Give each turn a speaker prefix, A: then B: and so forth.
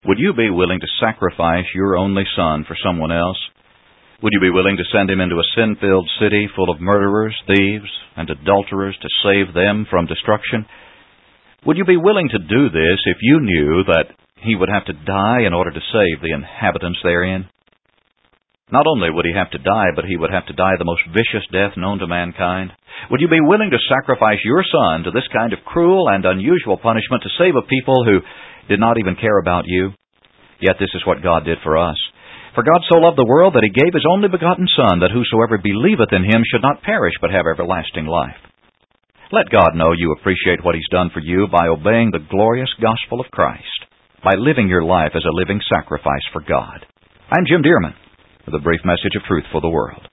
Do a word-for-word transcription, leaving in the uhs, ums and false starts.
A: Would you be willing to sacrifice your only son for someone else? Would you be willing to send him into a sin-filled city full of murderers, thieves, and adulterers to save them from destruction? Would you be willing to do this if you knew that he would have to die in order to save the inhabitants therein? Not only would he have to die, but he would have to die the most vicious death known to mankind. Would you be willing to sacrifice your son to this kind of cruel and unusual punishment to save a people who did not even care about you? Yet this is what God did for us. For God so loved the world that he gave his only begotten Son, that whosoever believeth in him should not perish but have everlasting life. Let God know you appreciate what he's done for you by obeying the glorious gospel of Christ, by living your life as a living sacrifice for God. I'm Jim Dearman with a brief message of truth for the world.